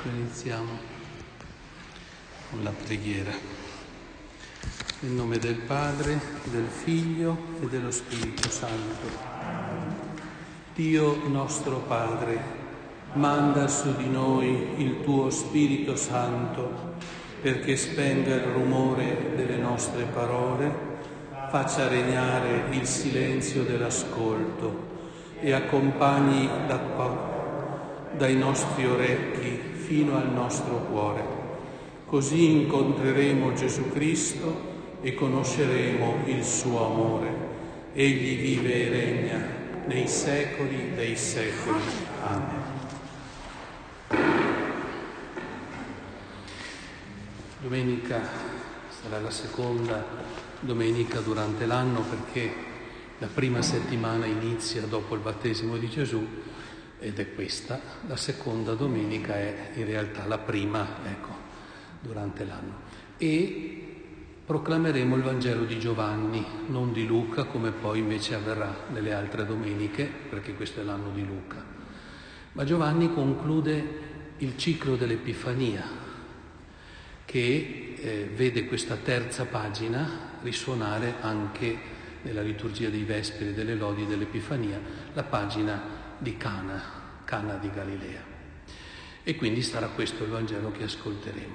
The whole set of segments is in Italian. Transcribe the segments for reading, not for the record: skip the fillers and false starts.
Ecco, iniziamo con la preghiera. Nel nome del Padre, del Figlio e dello Spirito Santo. Dio nostro Padre, manda su di noi il tuo Spirito Santo perché spenga il rumore delle nostre parole, faccia regnare il silenzio dell'ascolto e accompagni dai nostri orecchi fino al nostro cuore. Così incontreremo Gesù Cristo e conosceremo il suo amore. Egli vive e regna nei secoli dei secoli. Amen. Domenica sarà la seconda domenica durante l'anno perché la prima settimana inizia dopo il battesimo di Gesù ed è questa. La seconda domenica è in realtà la prima, durante l'anno. E proclameremo il Vangelo di Giovanni, non di Luca, come poi invece avverrà nelle altre domeniche, perché questo è l'anno di Luca. Ma Giovanni conclude il ciclo dell'Epifania, che vede questa terza pagina risuonare anche nella liturgia dei Vesperi e delle Lodi dell'Epifania, la pagina di Cana di Galilea. E quindi sarà questo il Vangelo che ascolteremo.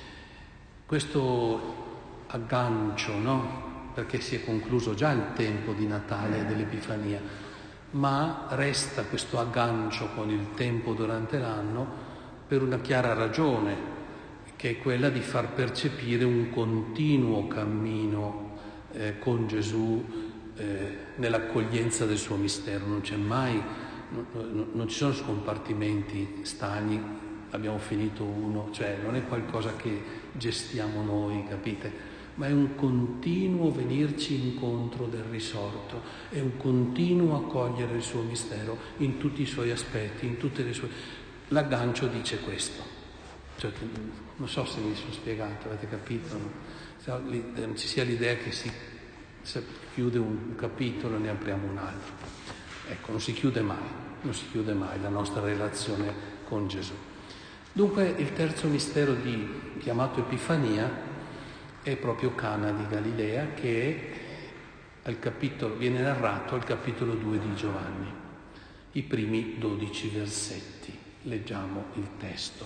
Questo aggancio, perché si è concluso già il tempo di Natale e dell'Epifania, ma resta questo aggancio con il tempo durante l'anno per una chiara ragione, che è quella di far percepire un continuo cammino con Gesù nell'accoglienza del suo mistero. Non c'è mai, non ci sono scompartimenti stagni, abbiamo finito uno, cioè non è qualcosa che gestiamo noi, capite? Ma è un continuo venirci incontro del risorto, è un continuo accogliere il suo mistero in tutti i suoi aspetti, in tutte le sue... L'aggancio dice questo. Cioè, non so se mi sono spiegato, avete capito? Non ci sia l'idea che si chiude un capitolo e ne apriamo un altro. Ecco, non si chiude mai la nostra relazione con Gesù. Dunque il terzo mistero chiamato Epifania è proprio Cana di Galilea, che viene narrato al capitolo 2 di Giovanni, i primi 12 versetti. Leggiamo il testo.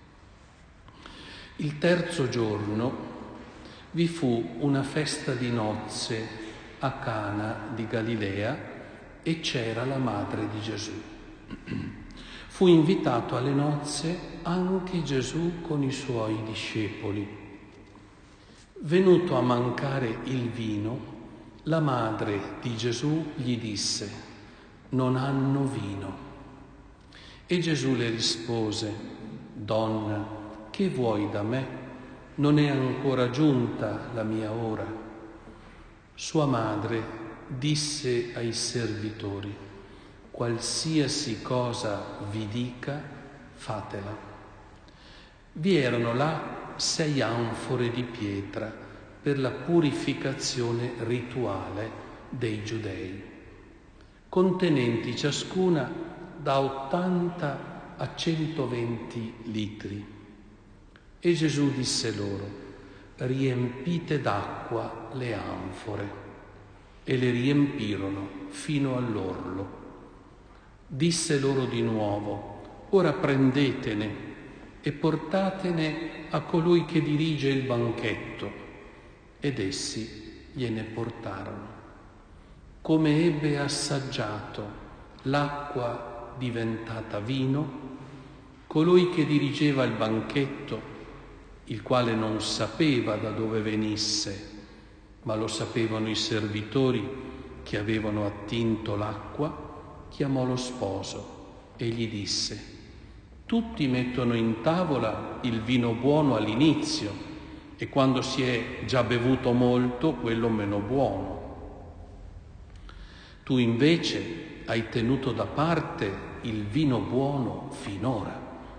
Il terzo giorno vi fu una festa di nozze a Cana di Galilea e c'era la madre di Gesù. Fu invitato alle nozze anche Gesù con i suoi discepoli. Venuto a mancare il vino, la madre di Gesù gli disse: «Non hanno vino». E Gesù le rispose: «Donna, che vuoi da me? Non è ancora giunta la mia ora». Sua madre disse ai servitori: «Qualsiasi cosa vi dica, fatela». Vi erano là 6 anfore di pietra per la purificazione rituale dei Giudei, contenenti ciascuna da 80 a 120 litri. E Gesù disse loro: «Riempite d'acqua le anfore». E le riempirono fino all'orlo. Disse loro di nuovo: «Ora prendetene e portatene a colui che dirige il banchetto». Ed essi gliene portarono. Come ebbe assaggiato l'acqua diventata vino, colui che dirigeva il banchetto, il quale non sapeva da dove venisse, ma lo sapevano i servitori che avevano attinto l'acqua, chiamò lo sposo e gli disse: «Tutti mettono in tavola il vino buono all'inizio e quando si è già bevuto molto, quello meno buono. Tu invece hai tenuto da parte il vino buono finora».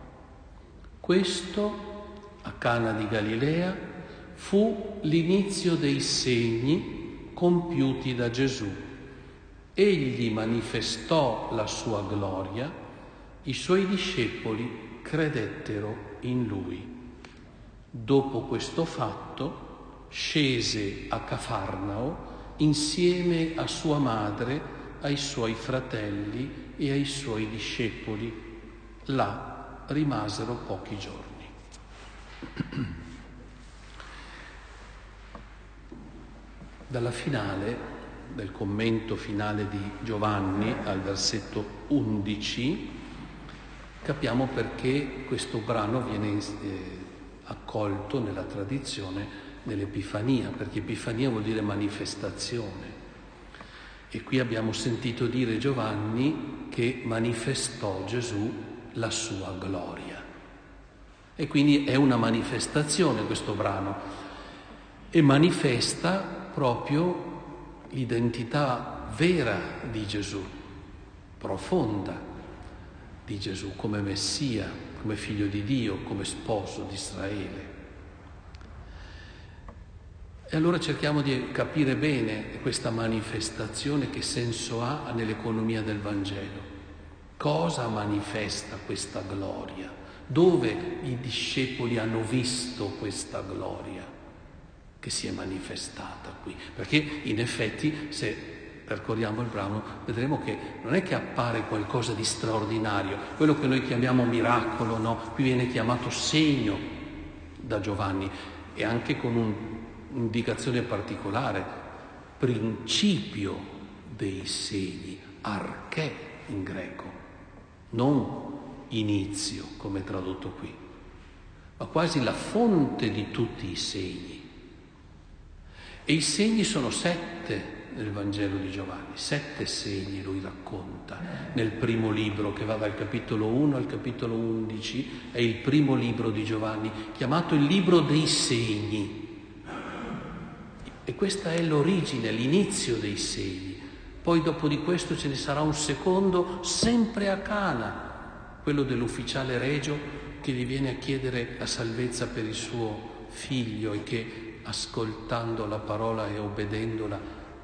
Questo, a Cana di Galilea, fu l'inizio dei segni compiuti da Gesù. Egli manifestò la sua gloria, i suoi discepoli credettero in lui. Dopo questo fatto scese a Cafarnao insieme a sua madre, ai suoi fratelli e ai suoi discepoli. Là rimasero pochi giorni. Dalla finale, del commento finale di Giovanni al versetto 11, capiamo perché questo brano viene accolto nella tradizione nell'Epifania, perché Epifania vuol dire manifestazione. E qui abbiamo sentito dire Giovanni che manifestò Gesù la sua gloria. E quindi è una manifestazione questo brano, e manifesta proprio l'identità vera di Gesù, profonda di Gesù, come Messia, come figlio di Dio, come sposo di Israele. E allora cerchiamo di capire bene questa manifestazione, che senso ha nell'economia del Vangelo. Cosa manifesta questa gloria? Dove i discepoli hanno visto questa gloria che si è manifestata qui? Perché in effetti, se percorriamo il brano, vedremo che non è che appare qualcosa di straordinario, quello che noi chiamiamo miracolo, no? Qui viene chiamato segno da Giovanni, e anche con un'indicazione particolare, principio dei segni, arché in greco, non inizio come è tradotto qui, ma quasi la fonte di tutti i segni. E i segni sono 7 nel Vangelo di Giovanni, 7 segni lui racconta nel primo libro, che va dal capitolo 1 al capitolo 11, è il primo libro di Giovanni, chiamato il libro dei segni. E questa è l'origine, l'inizio dei segni. Poi dopo di questo ce ne sarà un secondo, sempre a Cana, quello dell'ufficiale regio che gli viene a chiedere la salvezza per il suo figlio e che, ascoltando la parola e obbedendola,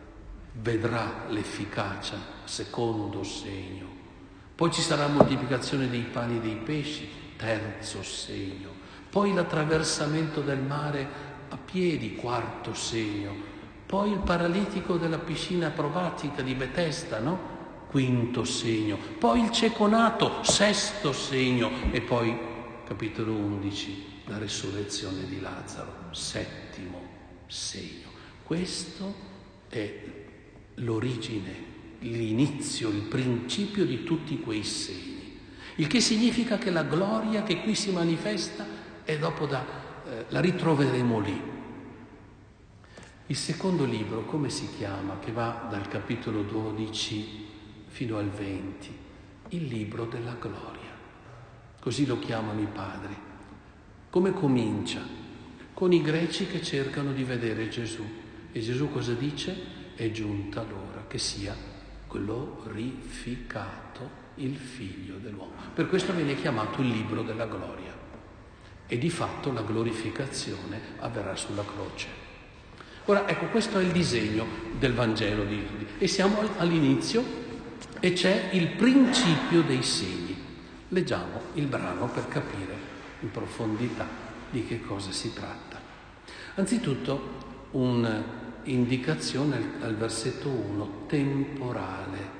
vedrà l'efficacia, secondo segno. Poi ci sarà moltiplicazione dei pani e dei pesci, terzo segno. Poi l'attraversamento del mare a piedi, quarto segno. Poi il paralitico della piscina acrobatica di Betesda, no? Quinto segno. Poi il cieco nato, sesto segno. E poi, capitolo 11, la resurrezione di Lazzaro, settimo segno. Questo è l'origine, l'inizio, il principio di tutti quei segni. Il che significa che la gloria che qui si manifesta è dopo la ritroveremo lì. Il secondo libro, come si chiama? Che va dal capitolo 12 fino al 20. Il libro della gloria. Così lo chiamano i padri. Come comincia? Con i greci che cercano di vedere Gesù. E Gesù cosa dice? È giunta l'ora che sia glorificato il Figlio dell'uomo. Per questo viene chiamato il libro della gloria. E di fatto la glorificazione avverrà sulla croce. Ora, ecco, questo è il disegno del Vangelo e siamo all'inizio e c'è il principio dei segni. Leggiamo il brano per capire in profondità di che cosa si tratta. Anzitutto un'indicazione al versetto 1 temporale,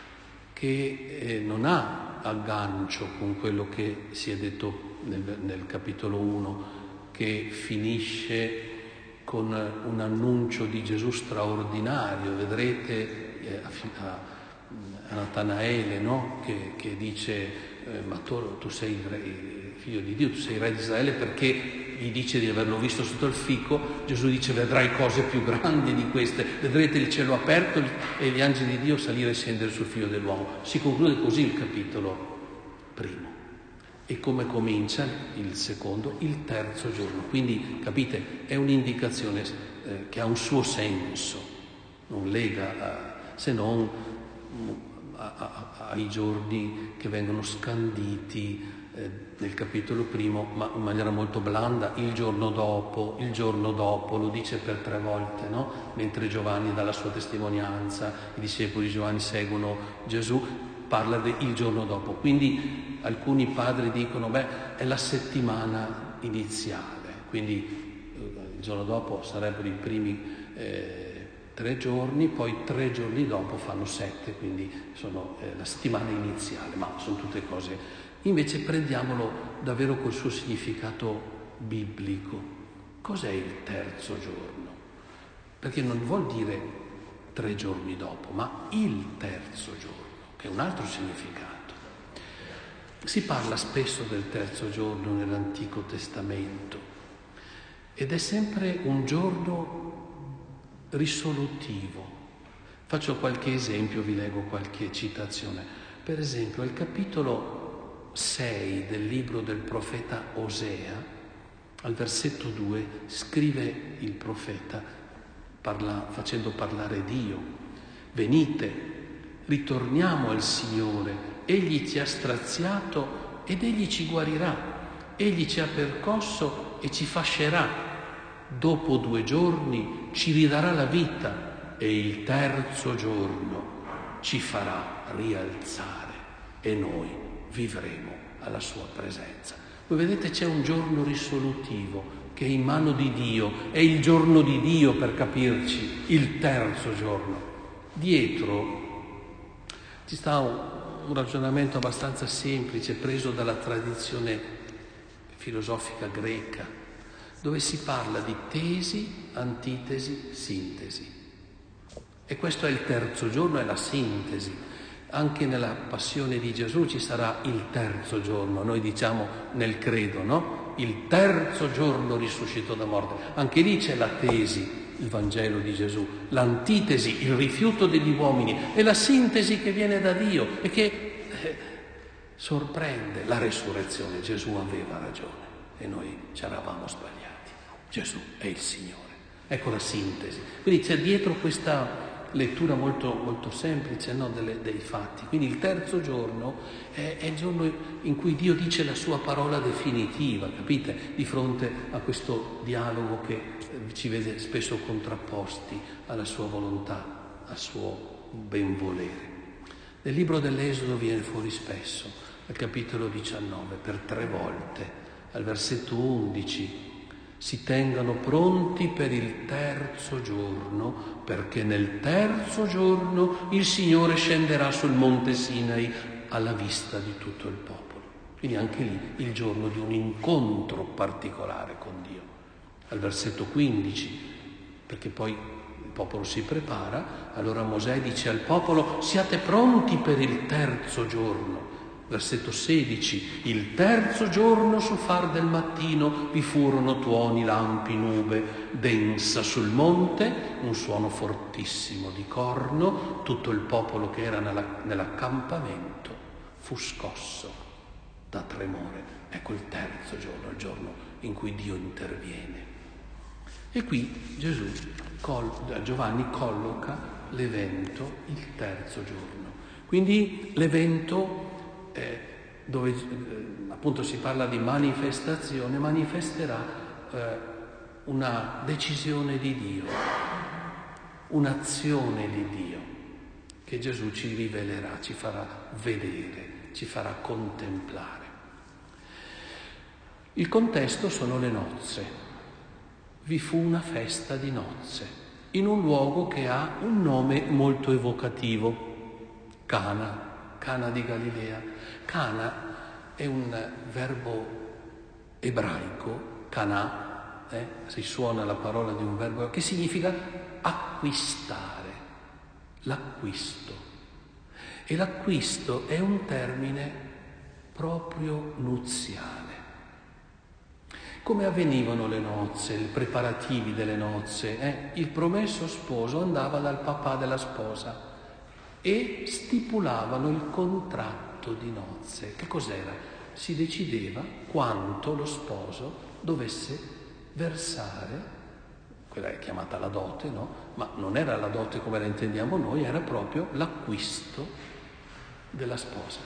che non ha aggancio con quello che si è detto nel capitolo 1, che finisce con un annuncio di Gesù straordinario. Vedrete a Natanaele, no? che dice ma tu sei il figlio di Dio, tu sei il re di Israele, perché gli dice di averlo visto sotto il fico. Gesù dice vedrai cose più grandi di queste, vedrete il cielo aperto e gli angeli di Dio salire e scendere sul figlio dell'uomo. Si conclude così il capitolo primo. E come comincia il secondo? Il terzo giorno. Quindi, capite, è un'indicazione che ha un suo senso, non lega se non ai giorni che vengono scanditi nel capitolo primo, ma in maniera molto blanda, il giorno dopo, lo dice per 3 volte, no? Mentre Giovanni dà la sua testimonianza, i discepoli di Giovanni seguono Gesù. parla del giorno dopo. Quindi alcuni padri dicono, è la settimana iniziale, quindi il giorno dopo sarebbero i primi 3 giorni, poi 3 giorni dopo fanno 7, quindi sono la settimana iniziale, ma sono tutte cose. Invece prendiamolo davvero col suo significato biblico. Cos'è il terzo giorno? Perché non vuol dire 3 giorni dopo, ma il terzo giorno, che è un altro significato. Si parla spesso del terzo giorno nell'Antico Testamento ed è sempre un giorno risolutivo. Faccio qualche esempio, vi leggo qualche citazione. Per esempio, al capitolo 6 del libro del profeta Osea, al versetto 2, scrive il profeta, facendo parlare Dio: venite, ritorniamo al Signore, Egli ci ha straziato ed Egli ci guarirà, Egli ci ha percosso e ci fascerà, dopo 2 giorni ci ridarà la vita e il terzo giorno ci farà rialzare e noi vivremo alla sua presenza. Voi vedete, c'è un giorno risolutivo che è in mano di Dio, è il giorno di Dio, per capirci, il terzo giorno. Dietro ci sta un ragionamento abbastanza semplice, preso dalla tradizione filosofica greca, dove si parla di tesi, antitesi, sintesi. E questo è il terzo giorno, è la sintesi. Anche nella passione di Gesù ci sarà il terzo giorno, noi diciamo nel credo, no? Il terzo giorno risuscitò da morte. Anche lì c'è la tesi, il Vangelo di Gesù, l'antitesi, il rifiuto degli uomini, e la sintesi che viene da Dio e che sorprende la resurrezione. Gesù aveva ragione e noi ci eravamo sbagliati. Gesù è il Signore. Ecco la sintesi. Quindi c'è dietro questa lettura molto, molto semplice, no? dei fatti. Quindi il terzo giorno è il giorno in cui Dio dice la sua parola definitiva, capite? Di fronte a questo dialogo che ci vede spesso contrapposti alla sua volontà, al suo benvolere. Nel libro dell'Esodo viene fuori spesso, al capitolo 19, per 3 volte, al versetto 11, si tengano pronti per il terzo giorno, perché nel terzo giorno il Signore scenderà sul monte Sinai alla vista di tutto il popolo. Quindi anche lì il giorno di un incontro particolare con Dio. Al versetto 15, perché poi il popolo si prepara, allora Mosè dice al popolo: siate pronti per il terzo giorno. Versetto 16, il terzo giorno sul far del mattino vi furono tuoni, lampi, nube densa sul monte, un suono fortissimo di corno, tutto il popolo che era nell'accampamento fu scosso da tremore. Ecco il terzo giorno, il giorno in cui Dio interviene. E qui Giovanni colloca l'evento, il terzo giorno. Quindi l'evento dove appunto si parla di manifestazione, manifesterà una decisione di Dio, un'azione di Dio che Gesù ci rivelerà, ci farà vedere, ci farà contemplare. Il contesto sono le nozze. Vi fu una festa di nozze in un luogo che ha un nome molto evocativo: Cana di Galilea. Cana è un verbo ebraico, canà, si suona la parola di un verbo che significa acquistare, l'acquisto. E l'acquisto è un termine proprio nuziale. Come avvenivano le nozze, i preparativi delle nozze? Il promesso sposo andava dal papà della sposa e stipulavano il contratto di nozze. Che cos'era? Si decideva quanto lo sposo dovesse versare, quella è chiamata la dote, no? Ma non era la dote come la intendiamo noi, era proprio l'acquisto della sposa.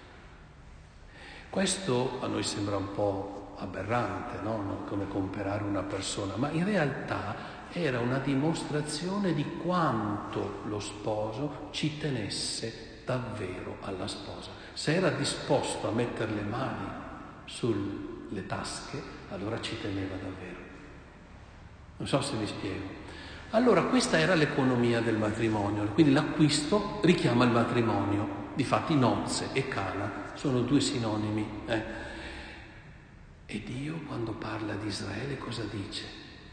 Questo a noi sembra un po' aberrante, no? Come comprare una persona, ma in realtà era una dimostrazione di quanto lo sposo ci tenesse davvero alla sposa. Se era disposto a mettere le mani sulle tasche, allora ci teneva davvero. Non so se mi spiego. Allora questa era l'economia del matrimonio, quindi l'acquisto richiama il matrimonio. Difatti nozze e Cana sono due sinonimi. E Dio quando parla di Israele cosa dice?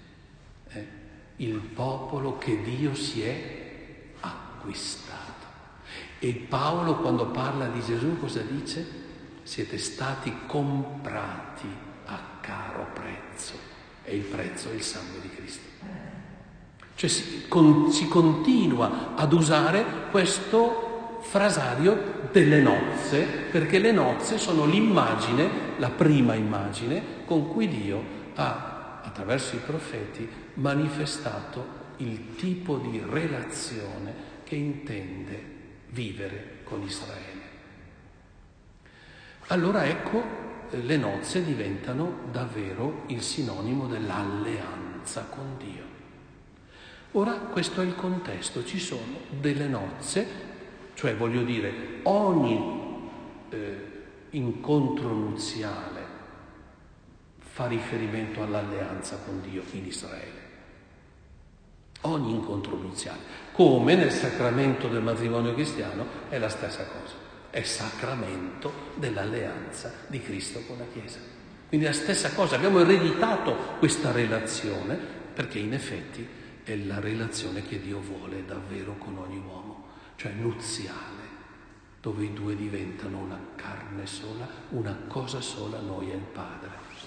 Il popolo che Dio si è acquistato. E Paolo quando parla di Gesù cosa dice? Siete stati comprati a caro prezzo, e il prezzo è il sangue di Cristo. Cioè si continua ad usare questo frasario delle nozze, perché le nozze sono l'immagine, la prima immagine con cui Dio ha, attraverso i profeti, manifestato il tipo di relazione che intende vivere con Israele. Allora ecco, le nozze diventano davvero il sinonimo dell'alleanza con Dio. Ora questo è il contesto, ci sono delle nozze, cioè voglio dire ogni incontro nuziale fa riferimento all'alleanza con Dio in Israele. Ogni incontro nuziale, come nel sacramento del matrimonio cristiano, è la stessa cosa. È sacramento dell'alleanza di Cristo con la Chiesa. Quindi la stessa cosa, abbiamo ereditato questa relazione perché in effetti è la relazione che Dio vuole davvero con ogni uomo, cioè nuziale, dove i due diventano una carne sola, una cosa sola, noi e il Padre.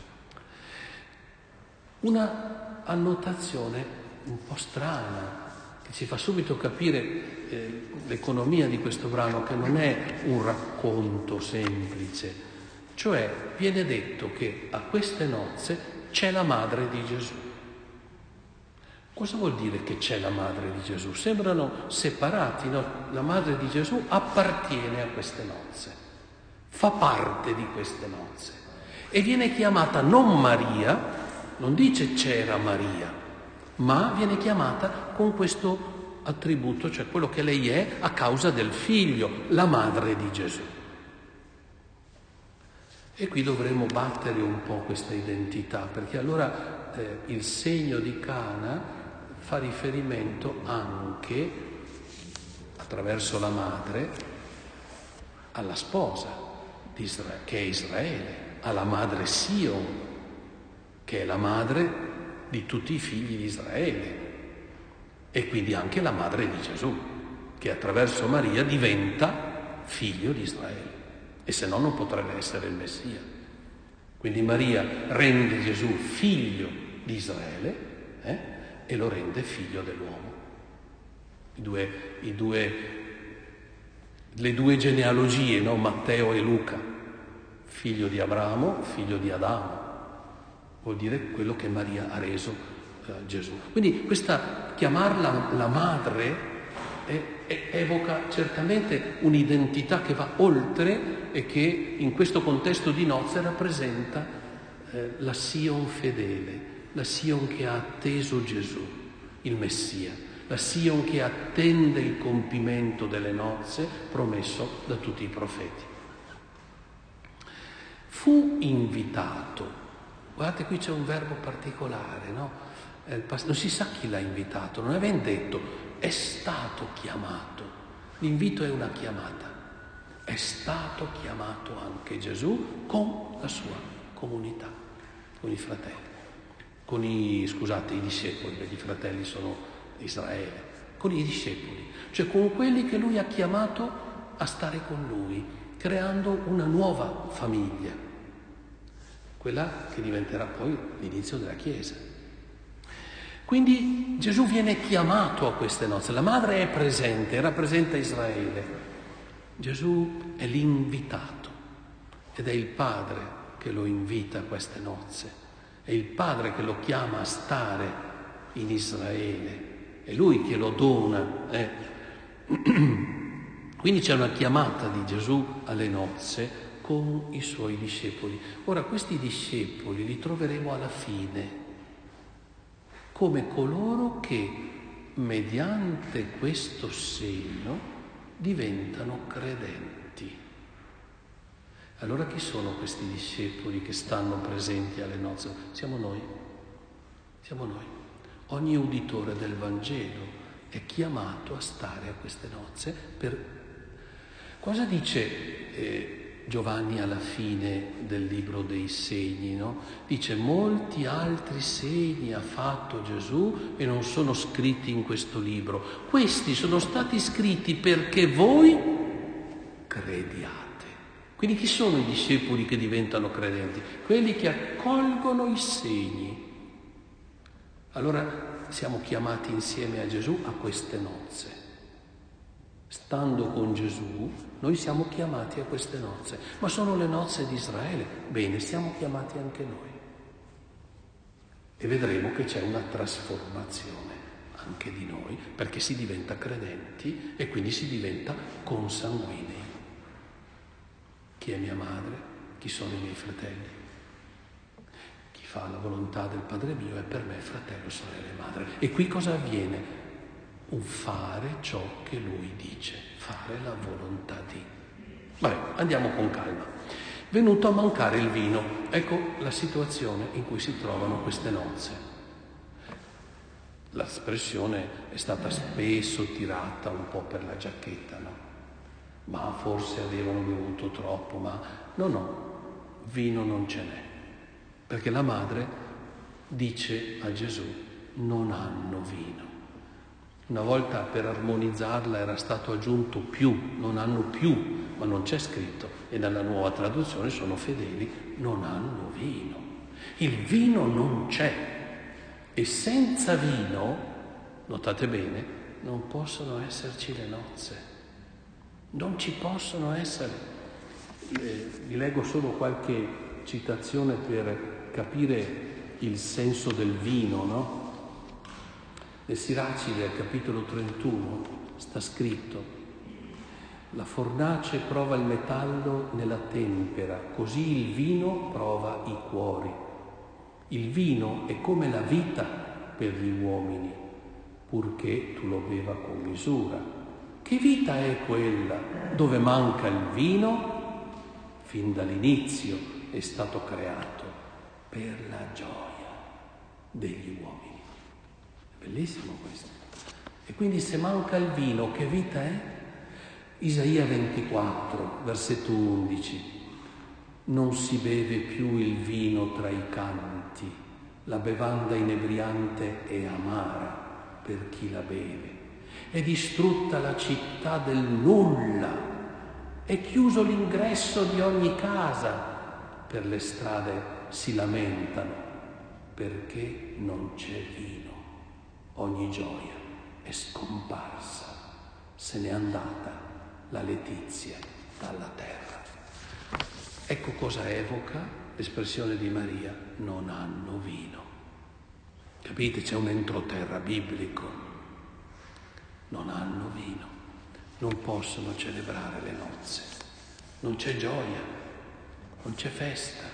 Una annotazione un po' strana, che ci fa subito capire l'economia di questo brano, che non è un racconto semplice, cioè viene detto che a queste nozze c'è la madre di Gesù. Cosa vuol dire che c'è la madre di Gesù? Sembrano separati, no? La madre di Gesù appartiene a queste nozze, fa parte di queste nozze e viene chiamata non Maria, non dice c'era Maria, ma viene chiamata con questo attributo, cioè quello che lei è a causa del figlio, la madre di Gesù. E qui dovremo battere un po' questa identità, perché allora il segno di Cana fa riferimento anche, attraverso la madre, alla sposa che è Israele, alla madre Sion, che è la madre di tutti i figli di Israele, e quindi anche la madre di Gesù, che attraverso Maria diventa figlio di Israele, e se no non potrebbe essere il Messia. Quindi Maria rende Gesù figlio di Israele e lo rende figlio dell'uomo. Le due genealogie, no? Matteo e Luca, figlio di Abramo, figlio di Adamo, vuol dire quello che Maria ha reso Gesù. Quindi questa chiamarla la madre evoca certamente un'identità che va oltre e che in questo contesto di nozze rappresenta la Sion fedele, la Sion che ha atteso Gesù, il Messia, la Sion che attende il compimento delle nozze promesso da tutti i profeti. Fu invitato. Guardate, qui c'è un verbo particolare, no? Non si sa chi l'ha invitato, non è ben detto, è stato chiamato. L'invito è una chiamata. È stato chiamato anche Gesù con la sua comunità, con i fratelli, i discepoli, perché i fratelli sono Israele, con i discepoli, cioè con quelli che lui ha chiamato a stare con lui, creando una nuova famiglia, quella che diventerà poi l'inizio della Chiesa. Quindi Gesù viene chiamato a queste nozze, la madre è presente, rappresenta Israele. Gesù è l'invitato ed è il Padre che lo invita a queste nozze, è il Padre che lo chiama a stare in Israele, è Lui che lo dona. Quindi c'è una chiamata di Gesù alle nozze con i suoi discepoli. Ora questi discepoli li troveremo alla fine come coloro che mediante questo segno diventano credenti. Allora chi sono questi discepoli che stanno presenti alle nozze? Siamo noi. Siamo noi. Ogni uditore del Vangelo è chiamato a stare a queste nozze Cosa dice Giovanni alla fine del libro dei segni, no? Dice: molti altri segni ha fatto Gesù e non sono scritti in questo libro. Questi sono stati scritti perché voi crediate. Quindi chi sono i discepoli che diventano credenti? Quelli che accolgono i segni. Allora siamo chiamati insieme a Gesù a queste nozze. Stando con Gesù, noi siamo chiamati a queste nozze. Ma sono le nozze di Israele. Bene, siamo chiamati anche noi. E vedremo che c'è una trasformazione anche di noi, perché si diventa credenti e quindi si diventa consanguinei. Chi è mia madre? Chi sono i miei fratelli? Chi fa la volontà del Padre mio è per me fratello, sorella e madre. E qui cosa avviene? Un fare ciò che lui dice, fare la volontà di. Vabbè, andiamo con calma. Venuto a mancare il vino, ecco la situazione in cui si trovano queste nozze. L'espressione è stata spesso tirata un po' per la giacchetta, no? Ma forse avevano bevuto troppo, ma no, vino non ce n'è. Perché la madre dice a Gesù: non hanno vino. Una volta per armonizzarla era stato aggiunto più, non hanno più, ma non c'è scritto. E nella nuova traduzione sono fedeli, non hanno vino. Il vino non c'è. E senza vino, notate bene, non possono esserci le nozze. Non ci possono essere. Vi leggo solo qualche citazione per capire il senso del vino, no? Nel Siracide, al capitolo 31, sta scritto: la fornace prova il metallo nella tempera, così il vino prova i cuori. Il vino è come la vita per gli uomini, purché tu lo beva con misura. Che vita è quella dove manca il vino? Fin dall'inizio è stato creato per la gioia degli uomini. Bellissimo questo. E quindi se manca il vino, che vita è? Isaia 24, versetto 11. Non si beve più il vino tra i canti, la bevanda inebriante è amara per chi la beve. È distrutta la città del nulla, è chiuso l'ingresso di ogni casa, per le strade si lamentano perché non c'è vino. Ogni gioia è scomparsa, se n'è andata la letizia dalla terra. Ecco cosa evoca l'espressione di Maria: non hanno vino. Capite? C'è un entroterra biblico. Non hanno vino, non possono celebrare le nozze, non c'è gioia, non c'è festa.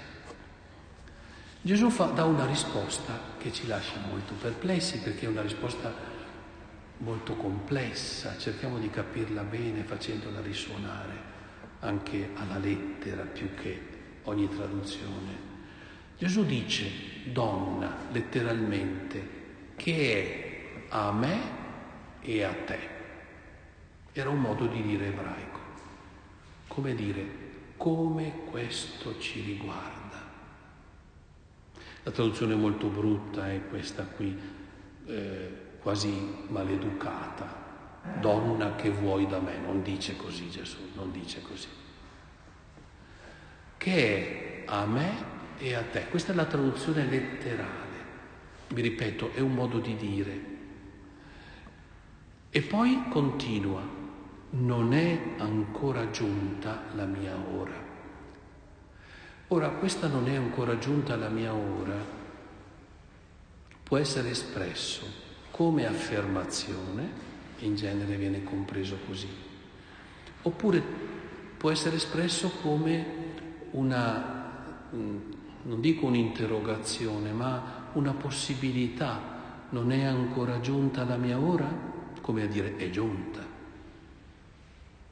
Gesù dà una risposta che ci lascia molto perplessi, perché è una risposta molto complessa. Cerchiamo di capirla bene facendola risuonare anche alla lettera più che ogni traduzione. Gesù dice: donna, letteralmente, che è a me e a te. Era un modo di dire ebraico. Come dire, come questo ci riguarda. La traduzione molto brutta è questa qui, quasi maleducata. Donna, che vuoi da me? Non dice così Gesù, non dice così. Che è a me e a te. Questa è la traduzione letterale. Vi ripeto, è un modo di dire. E poi continua: non è ancora giunta la mia ora. Ora, questa non è ancora giunta la mia ora può essere espresso come affermazione, in genere viene compreso così, oppure può essere espresso come una, non dico un'interrogazione, ma una possibilità. Non è ancora giunta la mia ora? Come a dire, è giunta.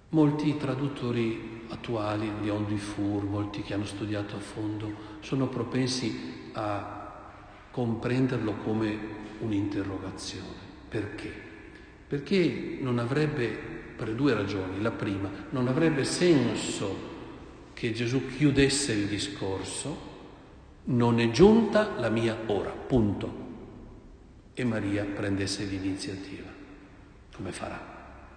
Molti traduttori attuali, Léon Dufour, molti che hanno studiato a fondo, sono propensi a comprenderlo come un'interrogazione. Perché? Perché non avrebbe, per due ragioni. La prima, non avrebbe senso che Gesù chiudesse il discorso: non è giunta la mia ora, punto. E Maria prendesse l'iniziativa. Come farà?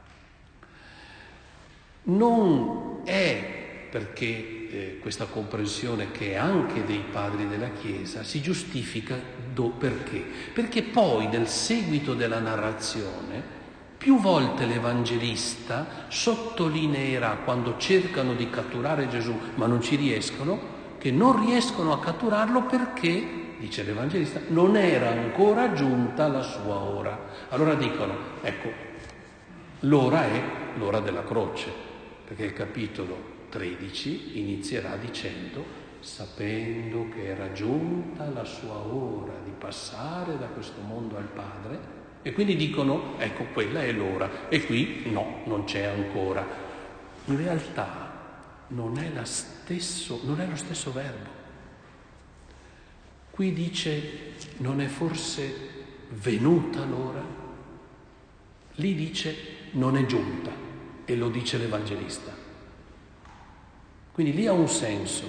Non è perché questa comprensione, che è anche dei padri della Chiesa, si giustifica perché? Perché poi nel seguito della narrazione più volte l'Evangelista sottolineerà, quando cercano di catturare Gesù ma non ci riescono, che non riescono a catturarlo perché, dice l'Evangelista, non era ancora giunta la sua ora. Allora dicono, ecco, l'ora è l'ora della croce, perché il capitolo 13 inizierà dicendo: sapendo che era giunta la sua ora di passare da questo mondo al Padre, e quindi dicono, ecco, quella è l'ora, e qui no, non c'è ancora. In realtà non è lo stesso verbo. Qui dice: non è forse venuta l'ora? Lì dice: non è giunta, e lo dice l'Evangelista. Quindi lì ha un senso.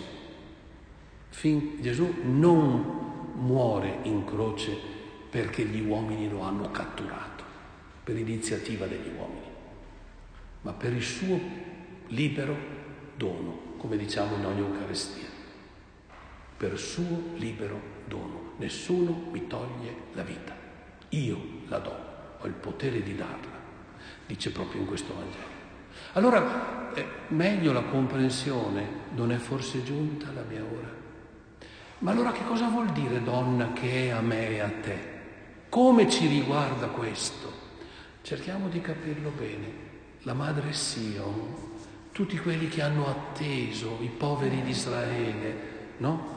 Gesù non muore in croce perché gli uomini lo hanno catturato, per iniziativa degli uomini, ma per il suo libero dono, come diciamo in ogni Eucaristia. Per suo libero dono. Nessuno mi toglie la vita. Io la do, ho il potere di darla, dice proprio in questo Vangelo. Allora, meglio la comprensione: non è forse giunta la mia ora? Ma allora che cosa vuol dire donna che è a me e a te? Come ci riguarda questo? Cerchiamo di capirlo bene. La madre Sion, tutti quelli che hanno atteso, i poveri di Israele, no?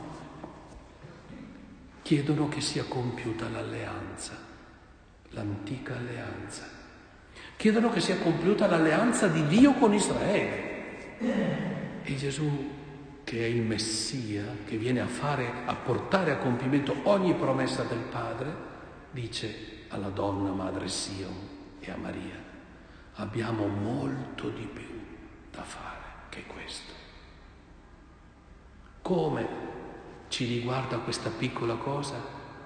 Chiedono che sia compiuta l'alleanza, l'antica alleanza. Chiedono che sia compiuta l'alleanza di Dio con Israele. E Gesù, che è il Messia, che viene a portare a compimento ogni promessa del Padre, dice alla donna madre Sion e a Maria: abbiamo molto di più da fare che questo. Come ci riguarda questa piccola cosa?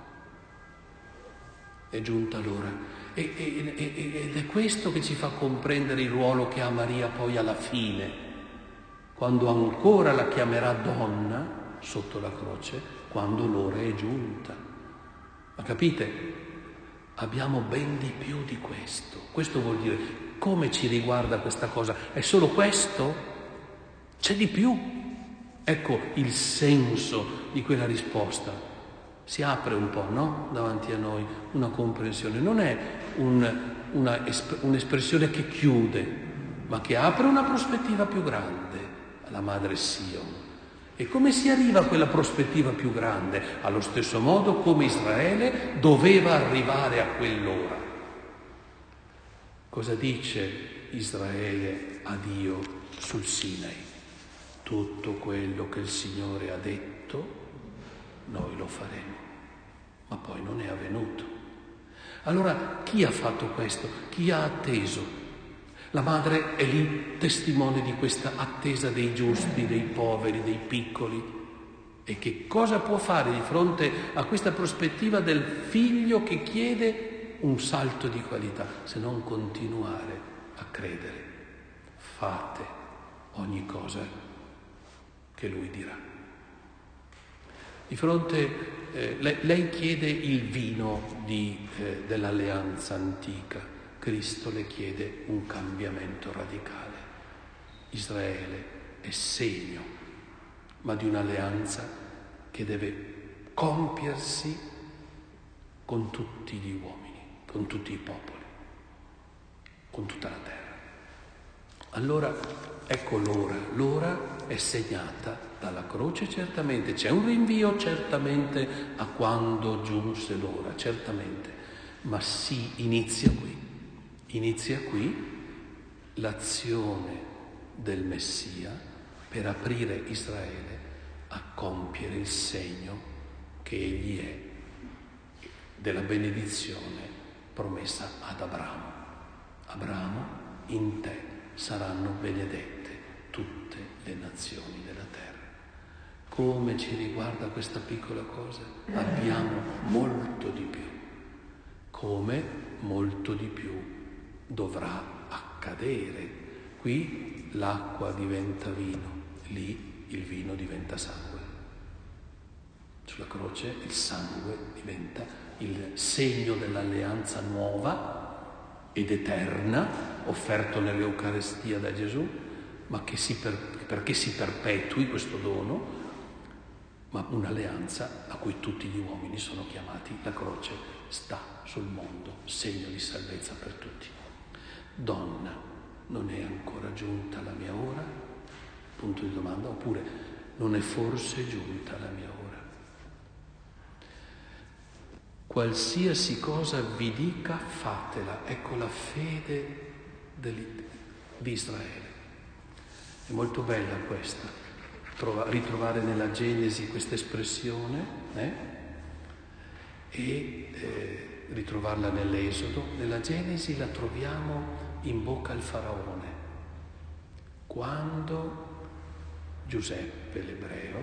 È giunta l'ora. Ed è questo che ci fa comprendere il ruolo che ha Maria poi alla fine, quando ancora la chiamerà donna sotto la croce, quando l'ora è giunta. Ma capite? Abbiamo ben di più di questo. Questo vuol dire: come ci riguarda questa cosa? È solo questo? C'è di più. Ecco il senso di quella risposta. Si apre un po', no? Davanti a noi una comprensione. Non è un'espressione che chiude, ma che apre una prospettiva più grande alla madre Sion. E come si arriva a quella prospettiva più grande? Allo stesso modo come Israele doveva arrivare a quell'ora. Cosa dice Israele a Dio sul Sinai? Tutto quello che il Signore ha detto, noi lo faremo. Ma poi non è avvenuto. Allora, chi ha fatto questo? Chi ha atteso? La madre è lì testimone di questa attesa dei giusti, dei poveri, dei piccoli. E che cosa può fare di fronte a questa prospettiva del figlio che chiede un salto di qualità, se non continuare a credere? Fate ogni cosa che lui dirà. Di fronte, lei chiede il vino dell'alleanza antica, Cristo le chiede un cambiamento radicale. Israele è segno, ma di un'alleanza che deve compiersi con tutti gli uomini, con tutti i popoli, con tutta la terra. Allora, ecco l'ora. L'ora è segnata dalla croce, certamente. C'è un rinvio, certamente, a quando giunse l'ora, certamente. Ma sì, inizia qui. Inizia qui l'azione del Messia per aprire Israele a compiere il segno che egli è della benedizione promessa ad Abramo. Abramo, in te saranno benedette tutte le nazioni della terra. Come ci riguarda questa piccola cosa? Abbiamo molto di più. Come molto di più dovrà accadere. Qui l'acqua diventa vino, lì il vino diventa sangue. Sulla croce il sangue diventa il segno dell'alleanza nuova ed eterna offerto nell'Eucaristia da Gesù, ma che perché si perpetui questo dono, ma un'alleanza a cui tutti gli uomini sono chiamati. La croce sta sul mondo, segno di salvezza per tutti. Donna, non è ancora giunta la mia ora? Punto di domanda. Oppure, non è forse giunta la mia ora? Qualsiasi cosa vi dica, fatela. Ecco la fede di Israele. È molto bella questa, ritrovare nella Genesi questa espressione e ritrovarla nell'Esodo. Nella Genesi la troviamo in bocca al faraone, quando Giuseppe l'ebreo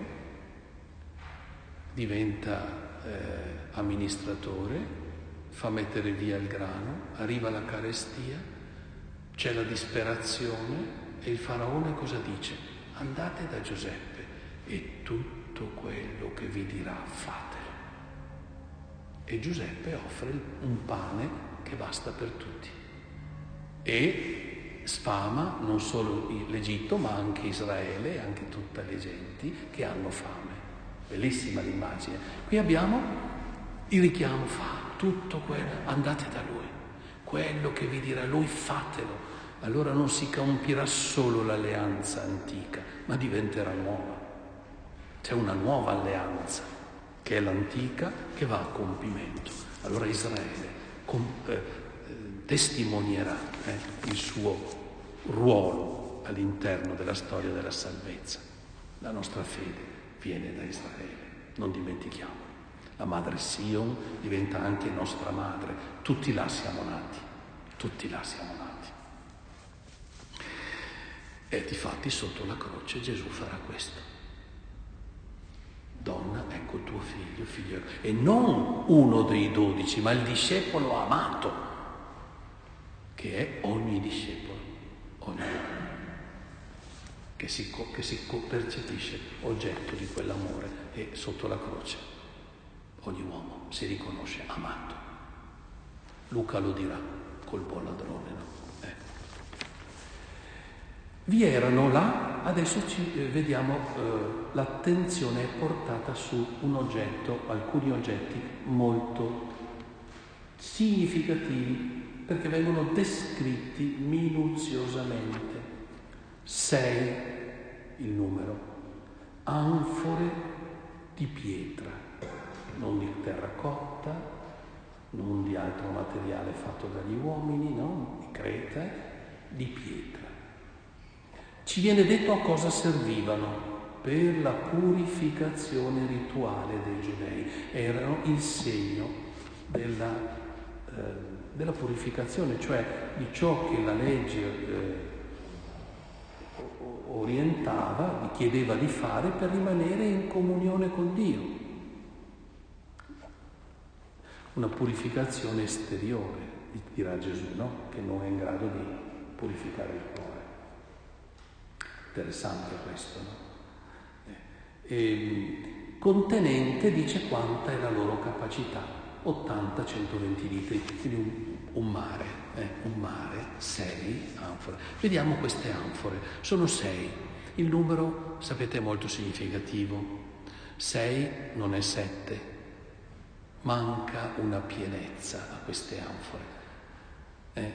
diventa amministratore, fa mettere via il grano, arriva la carestia, c'è la disperazione e il faraone cosa dice? Andate da Giuseppe e tutto quello che vi dirà fatelo. E Giuseppe offre un pane che basta per tutti e sfama non solo l'Egitto ma anche Israele e anche tutte le genti che hanno fame. Bellissima l'immagine. Qui abbiamo il richiamo, fa tutto quello, andate da lui, quello che vi dirà lui fatelo. Allora non si compierà solo l'alleanza antica, ma diventerà nuova. C'è una nuova alleanza, che è l'antica, che va a compimento. Allora Israele testimonierà il suo ruolo all'interno della storia della salvezza. La nostra fede viene da Israele, non dimentichiamo. La madre Sion diventa anche nostra madre. Tutti là siamo nati. E difatti sotto la croce Gesù farà questo. Donna, ecco il tuo figlio. E non uno dei 12, ma il discepolo amato, che è ogni discepolo, ogni uomo, che si percepisce oggetto di quell'amore, e sotto la croce ogni uomo si riconosce amato. Luca lo dirà col buon ladrone, no? Vi erano là, adesso vediamo l'attenzione è portata su un oggetto, alcuni oggetti molto significativi, perché vengono descritti minuziosamente. 6 il numero, anfore di pietra, non di terracotta, non di altro materiale fatto dagli uomini, no? Di creta, di pietra. Ci viene detto a cosa servivano: per la purificazione rituale dei giudei. Erano il segno della purificazione, cioè di ciò che la legge orientava, chiedeva di fare per rimanere in comunione con Dio. Una purificazione esteriore, dirà Gesù, no? Che non è in grado di purificare il cuore. Interessante questo, no? Contenente, dice quanta è la loro capacità, 80-120 litri, quindi un mare, 6 anfore. Vediamo queste anfore, sono 6, il numero, sapete, è molto significativo, 6 non è 7, manca una pienezza a queste anfore,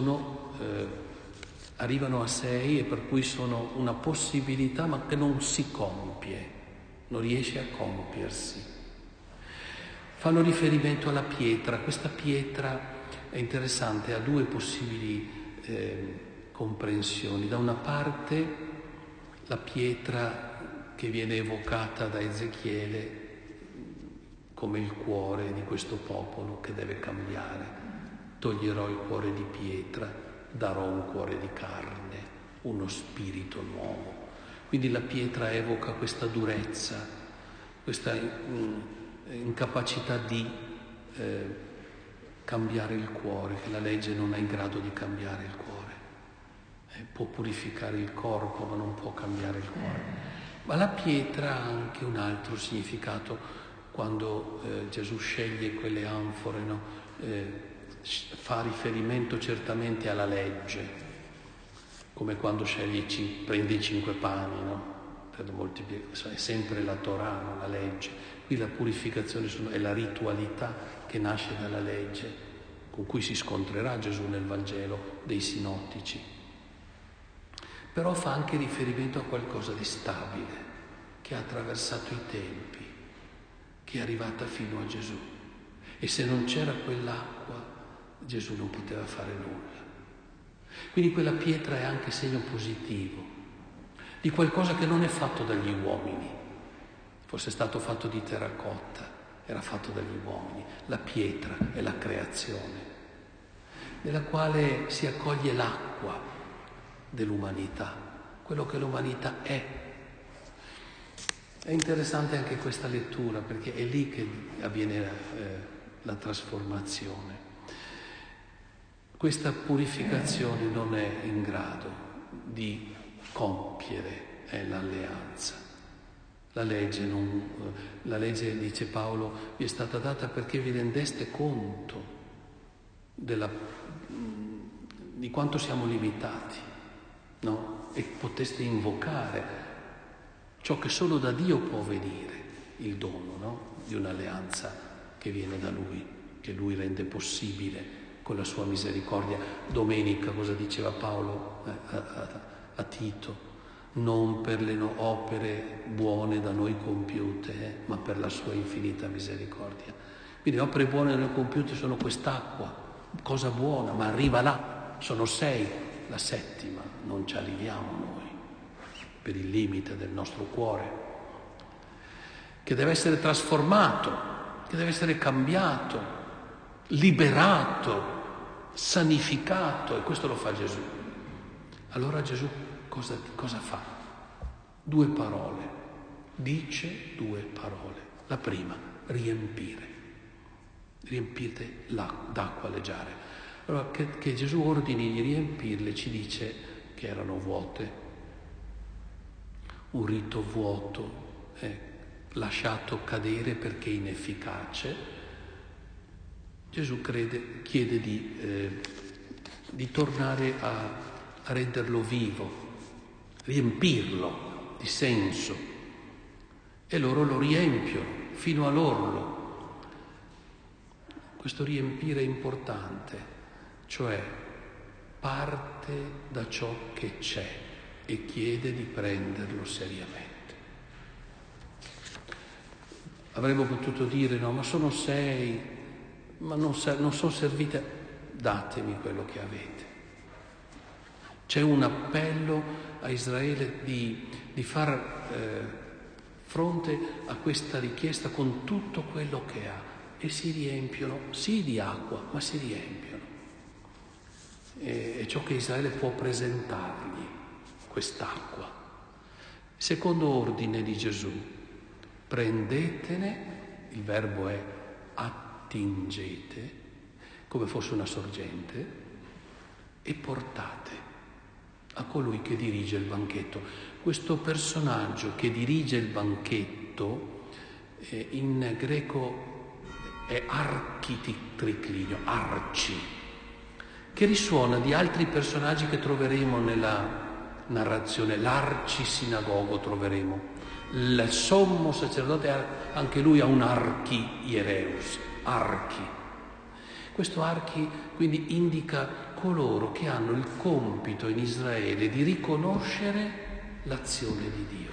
arrivano a 6 e per cui sono una possibilità ma che non si compie, non riesce a compiersi. Fanno riferimento alla pietra. Questa pietra è interessante, ha 2 possibili comprensioni. Da una parte la pietra che viene evocata da Ezechiele come il cuore di questo popolo che deve cambiare. Toglierò il cuore di pietra, darò un cuore di carne, uno spirito nuovo. Quindi la pietra evoca questa durezza, questa incapacità di cambiare il cuore, che la legge non è in grado di cambiare il cuore. Può purificare il corpo, ma non può cambiare il cuore. Ma la pietra ha anche un altro significato. Quando Gesù sceglie quelle anfore, no? Fa riferimento certamente alla legge, come quando prende i 5 pani, no? Per è sempre la Torah, no? La legge. Qui la purificazione è la ritualità che nasce dalla legge, con cui si scontrerà Gesù nel Vangelo dei sinottici. Però fa anche riferimento a qualcosa di stabile, che ha attraversato i tempi, che è arrivata fino a Gesù. E se non c'era quell'acqua, Gesù non poteva fare nulla. Quindi quella pietra è anche segno positivo di qualcosa che non è fatto dagli uomini. Fosse stato fatto di terracotta, era fatto dagli uomini. La pietra è la creazione, nella quale si accoglie l'acqua dell'umanità, quello che l'umanità è. È interessante anche questa lettura, perché è lì che avviene la trasformazione. Questa purificazione non è in grado di compiere l'alleanza. La legge, dice Paolo, vi è stata data perché vi rendeste conto di quanto siamo limitati, no? E poteste invocare ciò che solo da Dio può venire, il dono, no? Di un'alleanza che viene da Lui, che Lui rende possibile con la sua misericordia. Domenica cosa diceva Paolo a Tito? Non per le opere buone da noi compiute, ma per la sua infinita misericordia. Quindi le opere buone da noi compiute sono quest'acqua, cosa buona, ma arriva là, sono 6, la 7ª non ci arriviamo noi, per il limite del nostro cuore, che deve essere trasformato, che deve essere cambiato, liberato, sanificato, e questo lo fa Gesù. Allora Gesù cosa fa? 2 parole, dice 2 parole. La prima, riempire d'acqua leggiare. Allora che Gesù ordini di riempirle ci dice che erano vuote. Un rito vuoto, lasciato cadere perché inefficace. Gesù chiede di tornare a renderlo vivo, riempirlo di senso, e loro lo riempiono fino all'orlo. Questo riempire è importante, cioè parte da ciò che c'è e chiede di prenderlo seriamente. Avremmo potuto dire no, ma sono 6, ma non sono servite. Datemi quello che avete. C'è un appello a Israele di far fronte a questa richiesta con tutto quello che ha, e si riempiono, sì di acqua, ma si riempiono. È ciò che Israele può presentargli, quest'acqua. Secondo ordine di Gesù, prendetene, il verbo è attingete, come fosse una sorgente, e portate a colui che dirige il banchetto. Questo personaggio che dirige il banchetto in greco è architriclinio, arci, che risuona di altri personaggi che troveremo nella narrazione. L'arcisinagogo troveremo, il sommo sacerdote, anche lui ha un archiereus, archi. Questo archi quindi indica coloro che hanno il compito in Israele di riconoscere l'azione di Dio,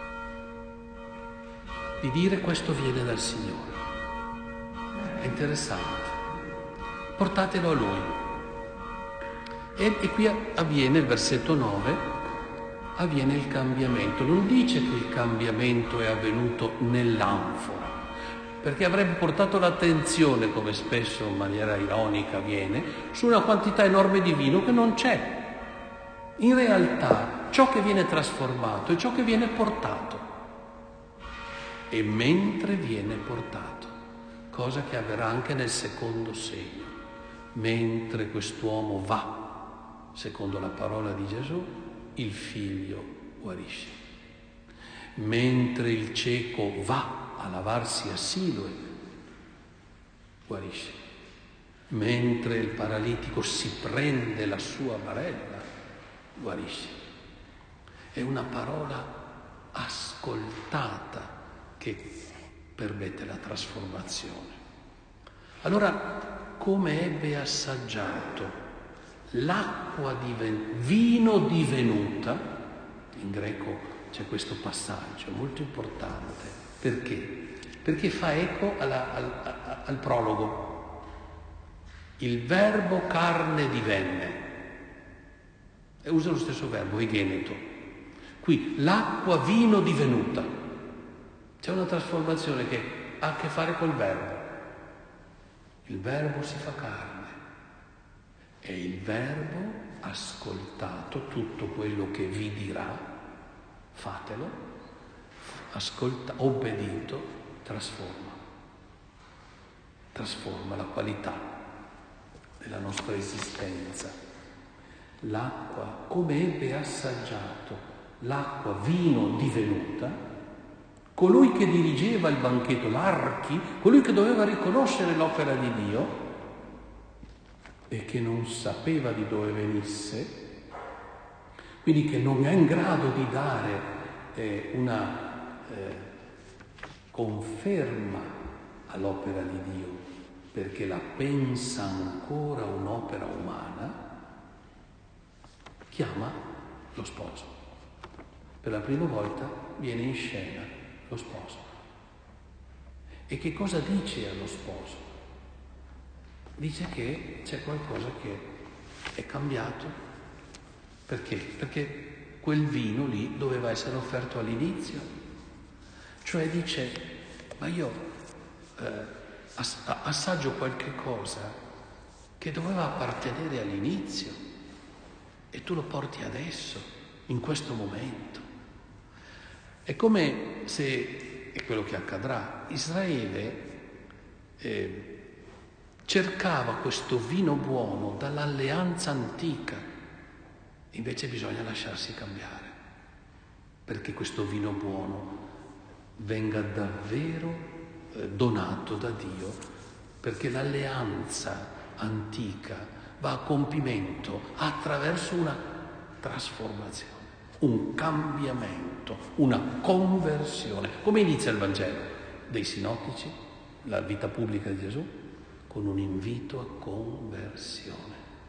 di dire questo viene dal Signore. È interessante. Portatelo a Lui. E qui avviene, il versetto 9, avviene il cambiamento. Non dice che il cambiamento è avvenuto nell'anfora, perché avrebbe portato l'attenzione, come spesso in maniera ironica avviene, su una quantità enorme di vino che non c'è. In realtà ciò che viene trasformato è ciò che viene portato. E mentre viene portato, cosa che avverrà anche nel secondo segno, mentre quest'uomo va, secondo la parola di Gesù, il figlio guarisce. Mentre il cieco va a lavarsi a Siloe, guarisce. Mentre il paralitico si prende la sua barella, guarisce. È una parola ascoltata che permette la trasformazione. Allora, come ebbe assaggiato l'acqua vino divenuta, in greco c'è questo passaggio molto importante. Perché? Perché fa eco al prologo. Il verbo carne divenne, e usa lo stesso verbo, egeneto. Qui l'acqua vino divenuta. C'è una trasformazione che ha a che fare col verbo. Il verbo si fa carne e il verbo, ascoltato tutto quello che vi dirà, fatelo, obbedito, trasforma la qualità della nostra esistenza. L'acqua, come ebbe assaggiato l'acqua vino divenuta, colui che dirigeva il banchetto, l'archi, colui che doveva riconoscere l'opera di Dio e che non sapeva di dove venisse, quindi che non è in grado di dare una conferma all'opera di Dio, perché la pensa ancora un'opera umana, chiama lo sposo. Per la prima volta viene in scena lo sposo. E che cosa dice allo sposo? Dice che c'è qualcosa che è cambiato. Perché? Perché quel vino lì doveva essere offerto all'inizio. Cioè dice, ma io assaggio qualche cosa che doveva appartenere all'inizio e tu lo porti adesso, in questo momento. È come se, è quello che accadrà, Israele cercava questo vino buono dall'alleanza antica, invece bisogna lasciarsi cambiare, perché questo vino buono venga davvero donato da Dio, perché l'alleanza antica va a compimento attraverso una trasformazione, un cambiamento, una conversione. Come inizia il Vangelo dei sinottici, la vita pubblica di Gesù? Con un invito a conversione.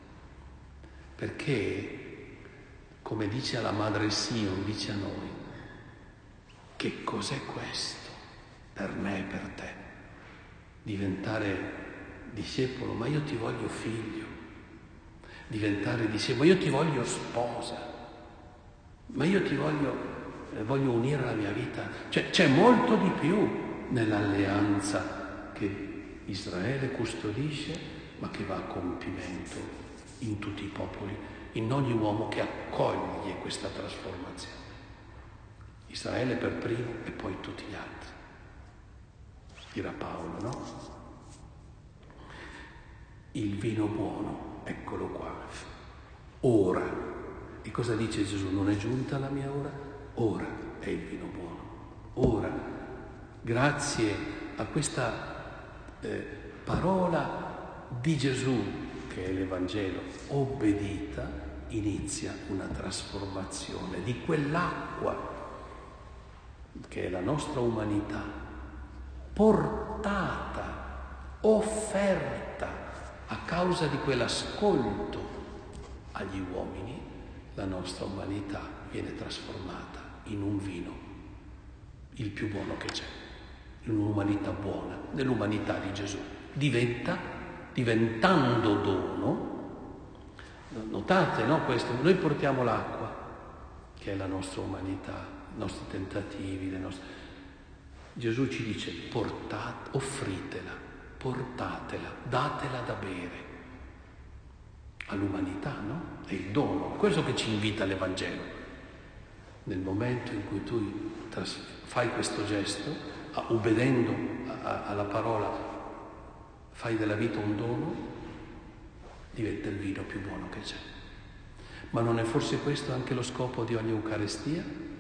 Perché, come dice alla madre Sion, dice a noi, che cos'è questo per me e per te? Diventare discepolo, ma io ti voglio figlio. Diventare discepolo, ma io ti voglio sposa. Ma io ti voglio unire alla mia vita. Cioè, c'è molto di più nell'alleanza che Israele custodisce, ma che va a compimento in tutti i popoli, in ogni uomo che accoglie questa trasformazione. Israele per primo e poi tutti gli altri. Dirà Paolo, no? Il vino buono, eccolo qua. Ora. E cosa dice Gesù? Non è giunta la mia ora? Ora è il vino buono. Ora, grazie a questa parola di Gesù, che è l'Evangelo, obbedita, inizia una trasformazione di quell'acqua che è la nostra umanità, portata, offerta a causa di quell'ascolto agli uomini. La nostra umanità viene trasformata in un vino, il più buono che c'è, in un'umanità buona, nell'umanità di Gesù. Diventando dono, Notate, no, questo? Noi portiamo l'acqua, che è la nostra umanità, i nostri tentativi, le nostre... Gesù ci dice, offritela, portatela, datela da bere all'umanità, no? È il dono, è questo che ci invita l'Evangelo. Nel momento in cui tu fai questo gesto, ubbidendo alla parola, fai della vita un dono, diventa il vino più buono che c'è. Ma non è forse questo anche lo scopo di ogni Eucaristia?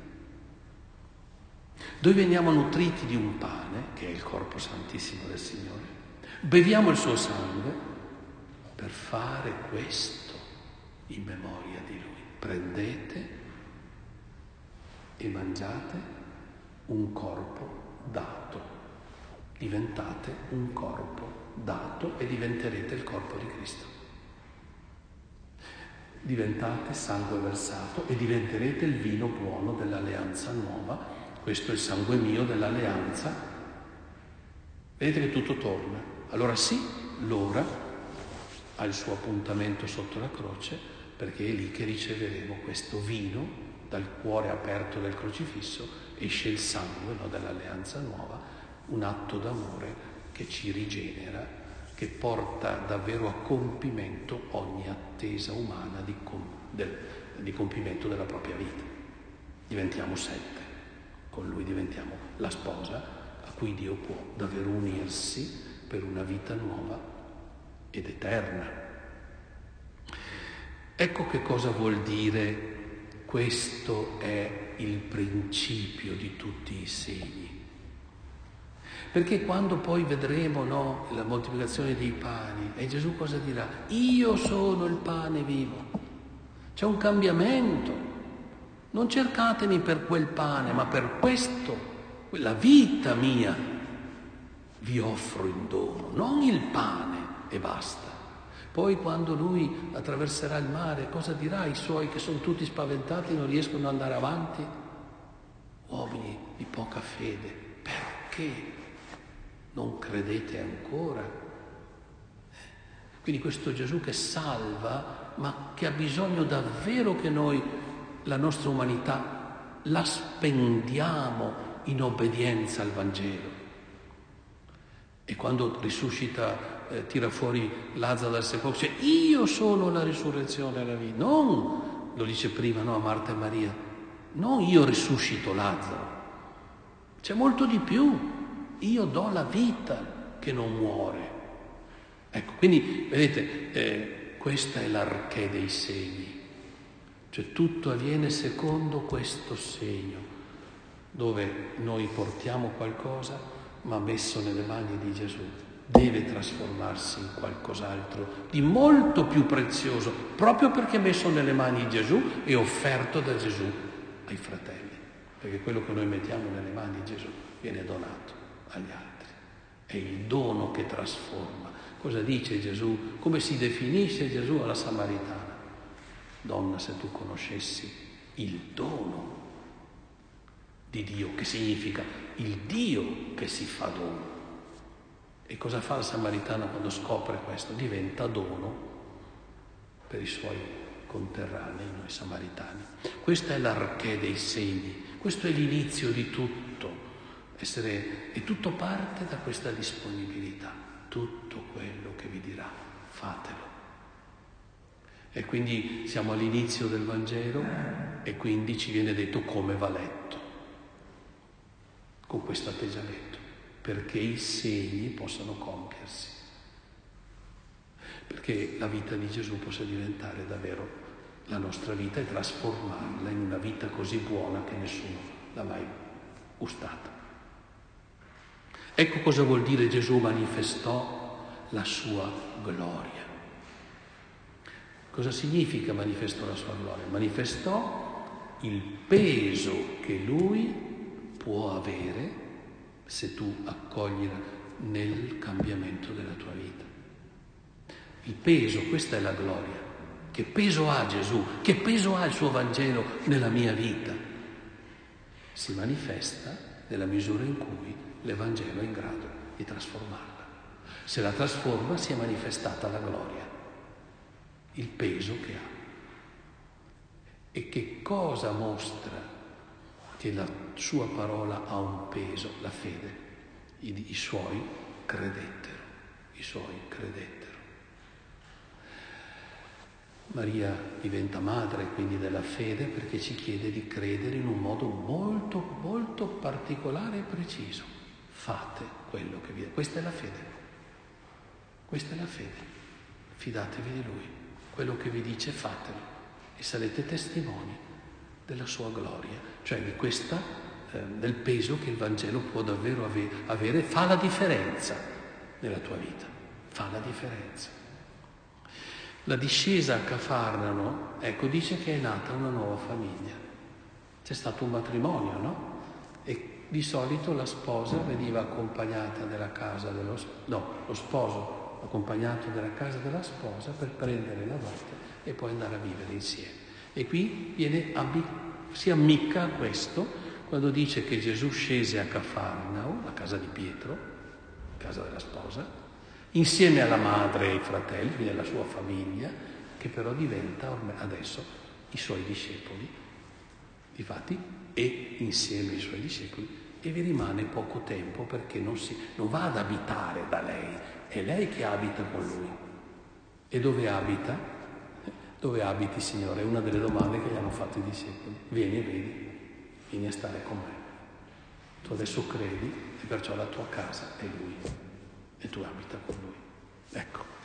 Noi veniamo nutriti di un pane, che è il corpo santissimo del Signore, beviamo il suo sangue per fare questo in memoria di Lui. Prendete e mangiate un corpo dato, diventate un corpo dato e diventerete il corpo di Cristo. Diventate sangue versato e diventerete il vino buono dell'alleanza nuova. Questo è il sangue mio dell'alleanza. Vedete che tutto torna. Allora sì, l'ora ha il suo appuntamento sotto la croce, perché è lì che riceveremo questo vino dal cuore aperto del crocifisso. Esce il sangue, no, dell'alleanza nuova, un atto d'amore che ci rigenera, che porta davvero a compimento ogni attesa umana di compimento della propria vita. Diventiamo 7, con Lui diventiamo la sposa a cui Dio può davvero unirsi per una vita nuova ed eterna. Ecco che cosa vuol dire questo è il principio di tutti i segni. Perché quando poi vedremo, no, la moltiplicazione dei pani, e Gesù cosa dirà? Io sono il pane vivo. C'è un cambiamento. Non cercatemi per quel pane, ma per questo, la vita mia vi offro in dono, non il pane e basta. Poi quando Lui attraverserà il mare, cosa dirà ai Suoi che sono tutti spaventati, non riescono ad andare avanti? Uomini di poca fede, perché non credete ancora? Quindi questo Gesù che salva, ma che ha bisogno davvero che noi, la nostra umanità, la spendiamo in obbedienza al Vangelo. E quando risuscita, tira fuori Lazzaro dal sepolcro, dice io sono la risurrezione e la vita. Non, lo dice prima, no, a Marta e Maria, non io risuscito Lazzaro. C'è molto di più. Io do la vita che non muore. Ecco, quindi vedete, questa è l'archè dei segni. Cioè tutto avviene secondo questo segno, dove noi portiamo qualcosa, ma messo nelle mani di Gesù, deve trasformarsi in qualcos'altro di molto più prezioso, proprio perché messo nelle mani di Gesù e offerto da Gesù ai fratelli. Perché quello che noi mettiamo nelle mani di Gesù viene donato agli altri. È il dono che trasforma. Cosa dice Gesù? Come si definisce Gesù alla Samaritana? Donna, se tu conoscessi il dono di Dio, che significa il Dio che si fa dono. E cosa fa la Samaritana quando scopre questo? Diventa dono per i suoi conterranei, noi samaritani. Questa è l'archè dei segni, questo è l'inizio di tutto. E tutto parte da questa disponibilità. Tutto quello che vi dirà, fatelo. E quindi siamo all'inizio del Vangelo e quindi ci viene detto come va letto, con questo atteggiamento, perché i segni possano compiersi, perché la vita di Gesù possa diventare davvero la nostra vita e trasformarla in una vita così buona che nessuno l'ha mai gustata. Ecco cosa vuol dire Gesù manifestò la sua gloria. Cosa significa manifestò la sua gloria? Manifestò il peso che Lui può avere se tu accogli nel cambiamento della tua vita. Il peso, questa è la gloria. Che peso ha Gesù? Che peso ha il suo Vangelo nella mia vita? Si manifesta nella misura in cui l'Evangelo è in grado di trasformarla. Se la trasforma si è manifestata la gloria. il peso che ha. E che cosa mostra che la sua parola ha un peso? La fede. I suoi credettero. Maria diventa madre quindi della fede perché ci chiede di credere in un modo molto, molto particolare e preciso. Fate quello che vi è. Questa è la fede. Fidatevi di Lui. Quello che vi dice fatelo e sarete testimoni della sua gloria, cioè di del peso che il Vangelo può davvero avere, fa la differenza nella tua vita, fa la differenza. La discesa a Cafarnao, dice che è nata una nuova famiglia. C'è stato un matrimonio, no? E di solito la sposa veniva accompagnata nella casa lo sposo accompagnato nella casa della sposa per prendere la dote e poi andare a vivere insieme. E qui si ammicca a questo quando dice che Gesù scese a Cafarnao, la casa di Pietro, casa della sposa, insieme alla madre e ai fratelli, quindi alla sua famiglia, che però diventa ormai adesso i suoi discepoli, difatti, e insieme ai suoi discepoli, e vi rimane poco tempo perché non va ad abitare da lei, è lei che abita con lui. E dove abita? Dove abiti, Signore? È una delle domande che gli hanno fatto i discepoli. Vieni a stare con me. Tu adesso credi e perciò la tua casa è lui e tu abita con lui. Ecco.